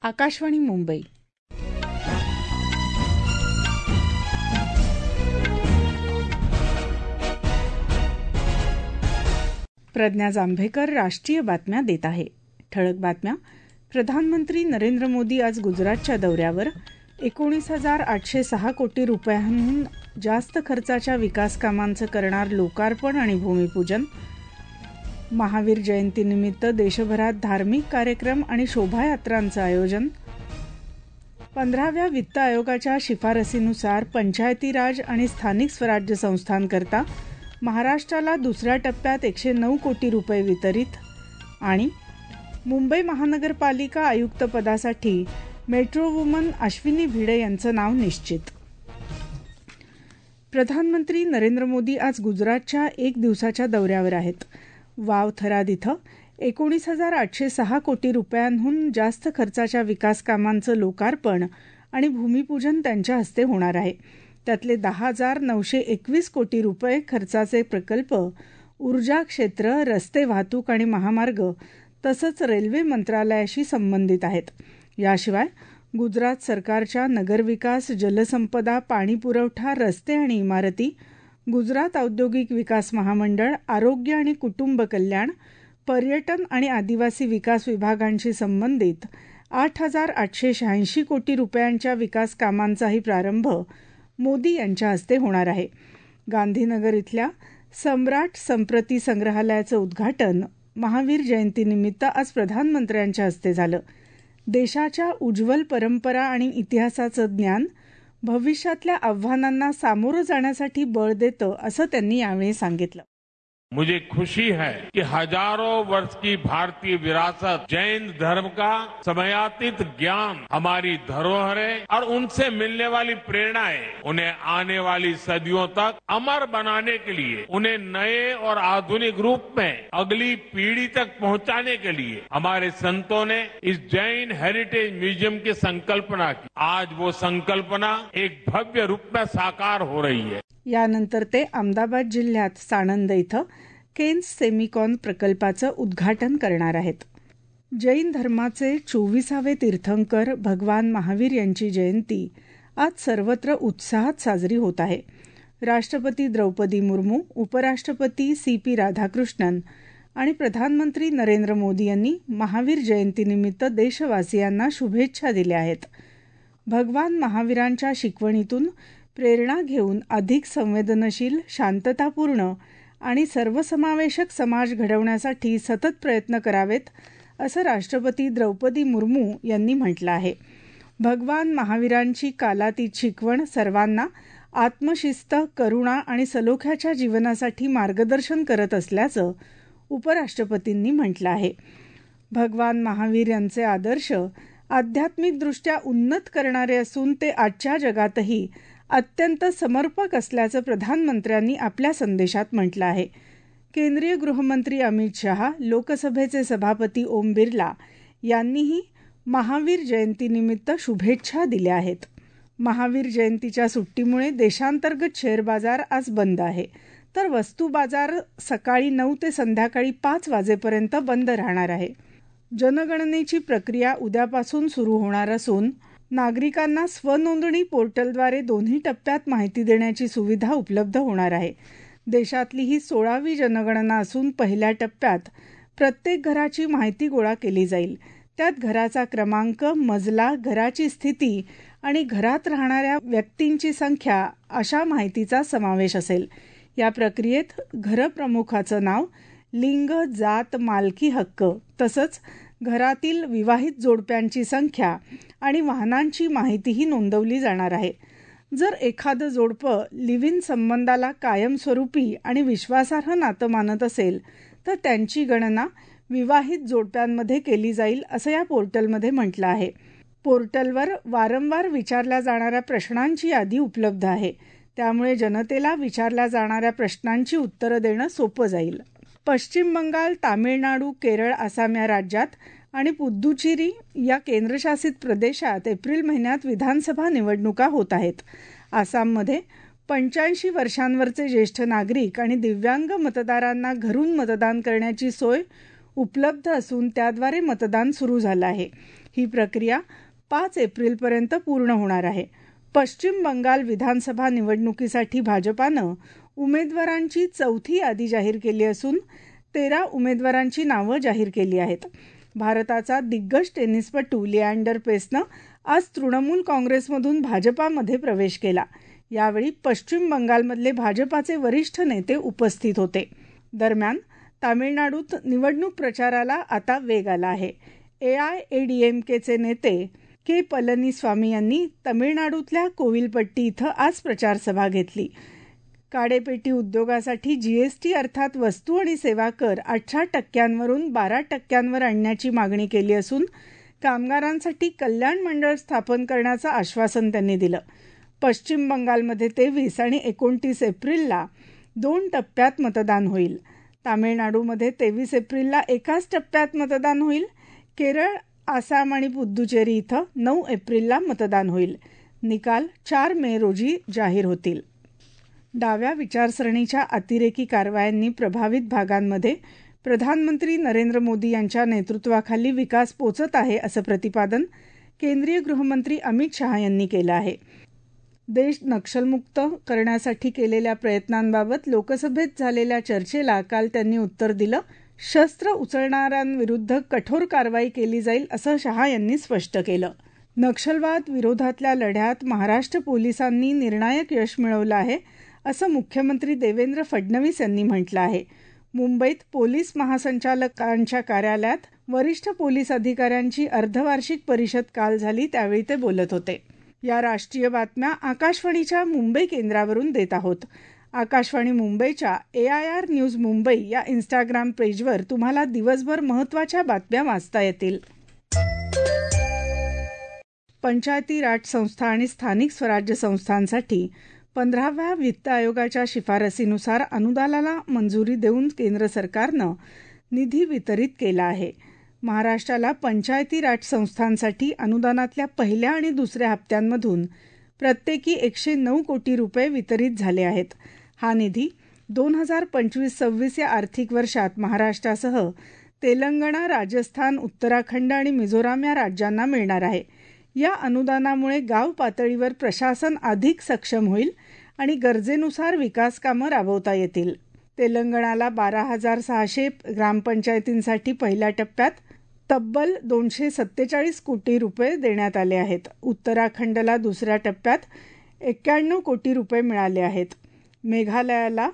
आकाशवाणी मुंबई. प्रज्ञा जांभेकर राष्ट्रीय बातम्या देत आहे. ठळक बातम्या. प्रधानमंत्री नरेंद्र मोदी आज गुजरातच्या दौऱ्यावर. 19,806 कोटी रुपयांहून जास्त खर्चाच्या विकास कामांचं करणार लोकार्पण आणि भूमिपूजन. महावीर जयंतीनिमित्त देशभरात धार्मिक कार्यक्रम आणि शोभायात्रांचं आयोजन. 15व्या वित्त आयोगाच्या शिफारसीनुसार पंचायती राज आणि स्थानिक स्वराज्य संस्थांकरता महाराष्ट्राला दुसऱ्या टप्प्यात 109 कोटी रुपये वितरित. आणि मुंबई महानगरपालिका आयुक्तपदासाठी मेट्रो वुमन अश्विनी भिडे यांचं नाव निश्चित. प्रधानमंत्री नरेंद्र मोदी आज गुजरातच्या एक दिवसाच्या दौऱ्यावर आहेत. वाव थराद इथं 19,806 कोटी रुपयांहून जास्त खर्चाच्या विकास कामांचं लोकार्पण आणि भूमिपूजन त्यांच्या हस्ते होणार आहे. त्यातले 10,921 कोटी रुपये खर्चाचे प्रकल्प ऊर्जा क्षेत्र, रस्ते वाहतूक आणि महामार्ग तसंच रेल्वे मंत्रालयाशी संबंधित आहेत. याशिवाय गुजरात सरकारच्या नगरविकास, जलसंपदा, पाणीपुरवठा, रस्ते आणि इमारती, गुजरात औद्योगिक विकास महामंडळ, आरोग्य आणि कुटुंब कल्याण, पर्यटन आणि आदिवासी विकास विभागांशी संबंधित 8,886 कोटी रुपयांच्या विकास कामांचाही प्रारंभ मोदी यांच्या हस्ते होणार आहे. गांधीनगर इथल्या सम्राट संप्रती संग्रहालयाचं उद्घाटन महावीर जयंतीनिमित्त आज प्रधानमंत्र्यांच्या हस्ते झालं. देशाच्या उज्ज्वल परंपरा आणि इतिहासाचं ज्ञान भविष्यातल्या आव्हानांना सामोरं जाण्यासाठी बळ देतं, असं त्यांनी यावेळी सांगितलं. मुझे खुशी है कि हजारों वर्ष की भारतीय विरासत, जैन धर्म का समयातीत ज्ञान, हमारी धरोहरें और उनसे मिलने वाली प्रेरणाएं उन्हें आने वाली सदियों तक अमर बनाने के लिए, उन्हें नए और आधुनिक रूप में अगली पीढ़ी तक पहुंचाने के लिए हमारे संतों ने इस जैन हेरिटेज म्यूजियम की संकल्पना की. आज वो संकल्पना एक भव्य रूप में साकार हो रही है. यानंतर ते अहमदाबाद जिल्ह्यात साणंद इथं केन्स सेमिकॉन प्रकल्पाचं उद्घाटन करणार आहेत. जैन धर्माचे 24वे तीर्थंकर भगवान महावीर यांची जयंती आज सर्वत्र उत्साहात साजरी होत आहे. राष्ट्रपती द्रौपदी मुर्मू, उपराष्ट्रपती CP राधाकृष्णन आणि प्रधानमंत्री नरेंद्र मोदी यांनी महावीर जयंतीनिमित्त देशवासियांना शुभेच्छा दिल्या आहेत. भगवान महावीरांच्या शिकवणीतून प्रेरणा घेऊन अधिक संवेदनशील, शांततापूर्ण आणि सर्वसमावेशक समाज घडवण्यासाठी सतत प्रयत्न करावेत, असं राष्ट्रपती द्रौपदी मुर्मू यांनी म्हटलं आहे. भगवान महावीरांची कालातीत शिकवण सर्वांना आत्मशिस्त, करुणा आणि सलोख्याच्या जीवनासाठी मार्गदर्शन करत असल्याचं उपराष्ट्रपतींनी म्हटलं आहे. भगवान महावीर यांचे आदर्श आध्यात्मिकदृष्ट्या उन्नत करणारे असून ते आजच्या जगातही अत्यंत समर्पक असल्याचं प्रधानमंत्र्यांनी आपल्या संदेशात म्हटलं आहे. केंद्रीय गृहमंत्री अमित शहा, लोकसभेचे सभापती ओम बिर्ला यांनीही महावीर जयंतीनिमित्त शुभेच्छा दिल्या आहेत. महावीर जयंतीच्या सुट्टीमुळे देशांतर्गत शेअर बाजार आज बंद आहे, तर वस्तू बाजार सकाळी 9 ते संध्याकाळी 5 वाजेपर्यंत बंद राहणार आहे. जनगणनेची प्रक्रिया उद्यापासून सुरू होणार असून नागरिकांना स्वनोंदणी पोर्टलद्वारे दोन्ही टप्प्यात माहिती देण्याची सुविधा उपलब्ध होणार आहे. देशातली ही 16वी जनगणना असून पहिल्या टप्प्यात प्रत्येक घराची माहिती गोळा केली जाईल. त्यात घराचा क्रमांक, मजला, घराची स्थिती आणि घरात राहणाऱ्या व्यक्तींची संख्या अशा माहितीचा समावेश असेल. या प्रक्रियेत घरप्रमुखाचं नाव, लिंग, जात, मालकी हक्क तसंच घरातील विवाहित जोडप्यांची संख्या आणि वाहनांची माहितीही नोंदवली जाणार आहे. जर एखादं जोडपं लिव्ह इन संबंधाला कायमस्वरूपी आणि विश्वासार्ह नातं मानत असेल तर त्यांची गणना विवाहित जोडप्यांमध्ये केली जाईल, असं या पोर्टलमध्ये म्हटलं आहे. पोर्टलवर वारंवार विचारल्या जाणाऱ्या प्रश्नांची यादी उपलब्ध आहे. त्यामुळे जनतेला विचारल्या जाणाऱ्या प्रश्नांची उत्तरं देणं सोपं जाईल. पश्चिम बंगाल, तामिळनाडू, केरळ, आसाम या राज्यात आणि पुद्दुचेरी या केंद्रशासित प्रदेशात एप्रिल महिन्यात विधानसभा निवडणुका होत आहेत. आसाममध्ये 85 वर्षांवरचे ज्येष्ठ नागरिक आणि दिव्यांग मतदारांना घरून मतदान करण्याची सोय उपलब्ध असून त्याद्वारे मतदान सुरू झालं आहे. ही प्रक्रिया 5 एप्रिलपर्यंत पूर्ण होणार आहे. पश्चिम बंगाल विधानसभा निवडणुकीसाठी भाजपानं उमेदवारांची चौथी यादी जाहीर केली असून 13 उमेदवारांची नावं जाहीर केली आहेत. भारताचा दिग्गज टेनिसपटू लिएंडर पेसनं आज तृणमूल काँग्रेसमधून भाजपामध्ये प्रवेश केला. यावेळी पश्चिम बंगालमधले भाजपाचे वरिष्ठ नेते उपस्थित होते. दरम्यान तामिळनाडूत निवडणूक प्रचाराला आता वेग आला आहे. AIADMKचे नेते के पलनीस्वामी यांनी तमिळनाडूतल्या कोविलपट्टी इथं आज प्रचारसभा घेतली. काडेपेटी उद्योगासाठी GST अर्थात वस्तू आणि सेवा कर 18% वरून 12% आणण्याची मागणी केली असून कामगारांसाठी कल्याण मंडळ स्थापन करण्याचं आश्वासन त्यांनी दिलं. पश्चिम बंगालमध्ये 23 आणि 29 एप्रिलला 2 टप्प्यात मतदान होईल. तामिळनाडूमध्ये 23 एप्रिलला एकाच टप्प्यात मतदान होईल. केरळ, आसाम आणि पुद्दुचेरी इथं 9 एप्रिलला मतदान होईल. निकाल 4 मे रोजी जाहीर होतील. डाव्या विचारसरणीच्या अतिरेकी कारवायांनी प्रभावित भागांमध्ये प्रधानमंत्री नरेंद्र मोदी यांच्या नेतृत्वाखाली विकास पोचत आहे असं प्रतिपादन केंद्रीय गृहमंत्री अमित शहा यांनी केलं आहे. देश नक्षलमुक्त करण्यासाठी केलेल्या प्रयत्नांबाबत लोकसभेत झालेल्या चर्चेला काल त्यांनी उत्तर दिलं. शस्त्र उचलणाऱ्यांविरुद्ध कठोर कारवाई केली जाईल असं शहा यांनी स्पष्ट केलं. नक्षलवाद विरोधातल्या लढ्यात महाराष्ट्र पोलिसांनी निर्णायक यश मिळवलं आहे असं मुख्यमंत्री देवेंद्र फडणवीस यांनी म्हटलं आहे. मुंबईत पोलीस महासंचालकांच्या कार्यालयात वरिष्ठ पोलीस अधिकाऱ्यांची अर्धवार्षिक परिषद काल झाली, त्यावेळी ते बोलत होते. या राष्ट्रीय बातम्या आकाशवाणीच्या मुंबई केंद्रावरून देत आहोत. आकाशवाणी मुंबईच्या AIR न्यूज मुंबई या इंस्टाग्राम पेजवर तुम्हाला दिवसभर महत्त्वाच्या बातम्या वाचता येतील. पंचायती राज संस्था आणि स्थानिक स्वराज्य संस्थांसाठी 15व्या वित्त आयोगाच्या शिफारसीनुसार अनुदानाला मंजुरी देऊन केंद्र सरकारनं निधी वितरित केला आहे. महाराष्ट्राला पंचायती राज संस्थांसाठी अनुदानातल्या पहिल्या आणि दुसऱ्या हप्त्यांमधून प्रत्येकी 109 कोटी रुपये वितरित झाले आहेत. हा निधी 2025-26 या आर्थिक वर्षात महाराष्ट्रासह तेलंगणा, राजस्थान, उत्तराखंड आणि मिझोराम या राज्यांना मिळणार आहे. या अनुदानामुळे गाव पातळीवर प्रशासन अधिक सक्षम होईल आणि गरजेनुसार विकास कामं राबवता येतील. तेलंगणाला 12,600 ग्रामपंचायतींसाठी पहिल्या टप्प्यात तब्बल 247 कोटी रुपये देण्यात आले आहेत. उत्तराखंडला दुसऱ्या टप्प्यात 91 कोटी रुपये मिळाले आहेत. मेघालयाला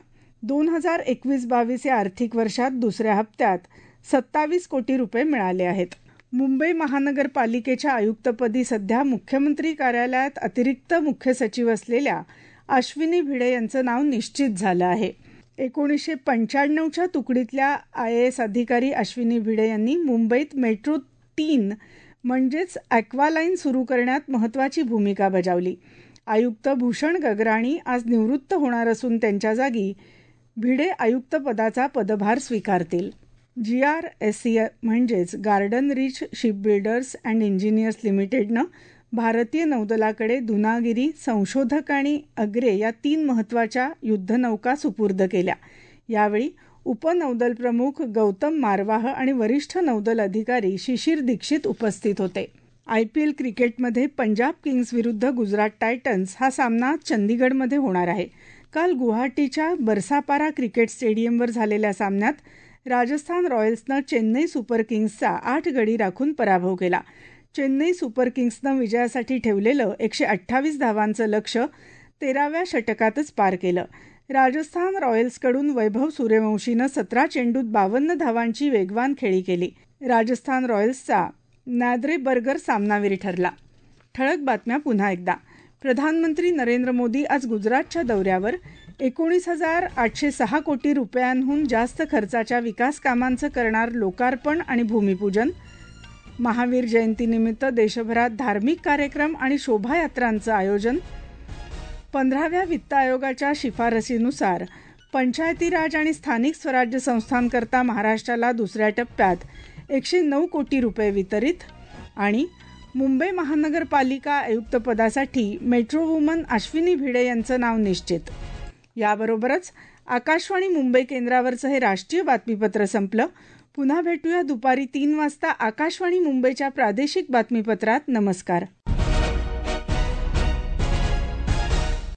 2021-22 या आर्थिक वर्षात दुसऱ्या हप्त्यात 27 कोटी रुपये मिळाले आहेत. मुंबई महानगरपालिकेच्या आयुक्तपदी सध्या मुख्यमंत्री कार्यालयात अतिरिक्त मुख्य सचिव असलेल्या अश्विनी भिडे यांचं नाव निश्चित झालं आहे. 1995च्या तुकडीतल्या IAS अधिकारी अश्विनी भिडे यांनी मुंबईत मेट्रो 3 म्हणजेच ॲक्वालाईन सुरू करण्यात महत्त्वाची भूमिका बजावली. आयुक्त भूषण गगराणी आज निवृत्त होणार असून त्यांच्या जागी भिडे आयुक्तपदाचा पदभार स्वीकारतील. GRSE म्हणजेच garden reach shipbuilders and engineers लिमिटेडनं भारतीय नौदलाकडे दुनागिरी, संशोधक आणि अग्रे या 3 महत्त्वाच्या युद्धनौका सुपूर्द केल्या. यावेळी उपनौदल प्रमुख गौतम मारवाह आणि वरिष्ठ नौदल अधिकारी शिशिर दीक्षित उपस्थित होते. IPL क्रिकेटमध्ये पंजाब किंग्स विरुद्ध गुजरात टायटन्स हा सामना चंदीगडमध्ये होणार आहे. काल गुवाहाटीच्या बरसापारा क्रिकेट स्टेडियमवर झालेल्या सामन्यात राजस्थान रॉयल्सनं चेन्नई सुपर किंग्सचा 8 गडी राखून पराभव केला. चेन्नई सुपर किंग्सनं विजयासाठी ठेवलेलं 128 धावांचं लक्ष्य 13व्या षटकातच पार केलं. राजस्थान रॉयल्सकडून वैभव सूर्यवंशीनं 17 चेंडूत 52 धावांची वेगवान खेळी केली. राजस्थान रॉयल्सचा नॅद्रे बर्गर सामनावीर ठरला. ठळक बातम्या पुन्हा एकदा. प्रधानमंत्री नरेंद्र मोदी आज गुजरातच्या दौऱ्यावर 19,806 कोटी रुपयांहून जास्त खर्चाच्या विकास कामांचं करणार लोकार्पण आणि भूमिपूजन. महावीर जयंतीनिमित्त देशभरात धार्मिक कार्यक्रम आणि शोभायात्रांचं आयोजन. 15व्या वित्त आयोगाच्या शिफारसीनुसार पंचायती राज आणि स्थानिक स्वराज्य संस्थांकरता महाराष्ट्राला दुसऱ्या टप्प्यात 109 कोटी रुपये वितरित. आणि मुंबई महानगरपालिका आयुक्तपदासाठी मेट्रो वुमन अश्विनी भिडे यांचं नाव निश्चित. याबरोबरच आकाशवाणी मुंबई केंद्रावरचं हे राष्ट्रीय बातमीपत्र संपलं. पुन्हा भेटूया दुपारी 3 वाजता आकाशवाणी मुंबईच्या प्रादेशिक बातमीपत्रात. नमस्कार.